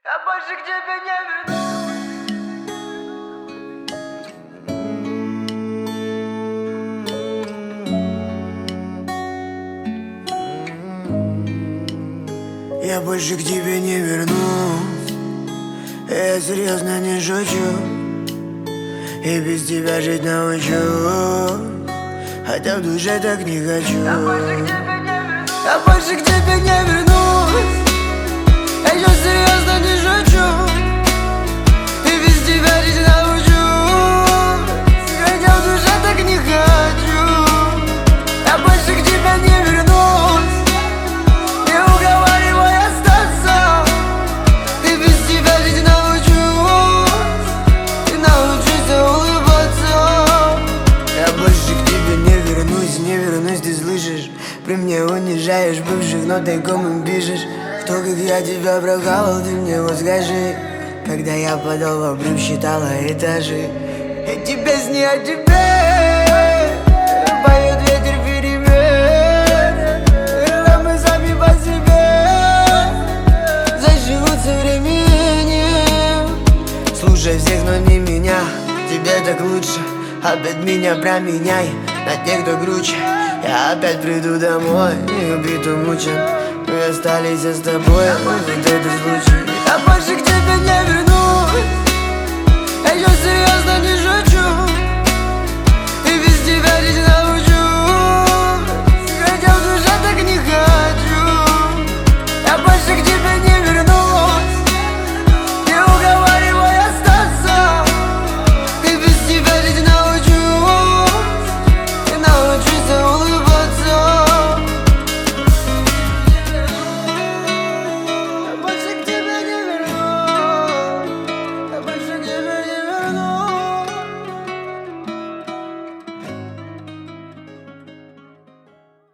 Я больше к тебе не вернусь. Я больше к тебе не вернусь. Я серьезно не шучу. И без тебя жить научу, хотя в душе так не хочу. Я больше к тебе не вернусь. Я еще серьезно не шучу. И без тебя жить научу, хотя в душе так не хочу. Я больше к тебе не вернусь. Не уговаривай остаться. И без тебя жить научусь. И научусь улыбаться. Я больше к тебе не вернусь, не вернусь, ты слышишь? При мне унижаешь бывших, но тайком им пишешь. Кто, как я тебя прокалывал, ты мне вот скажи. Когда я падал в обрыв, считала этажи. Эти песни о тебе поет ветер перемен. Когда мы сами по себе заживут со временем. Слушай всех, но не меня. Тебе так лучше. Опять меня променяй на тех, кто круче. Я опять приду домой, не убит, умучен. Мы остались с тобой, вот это случай.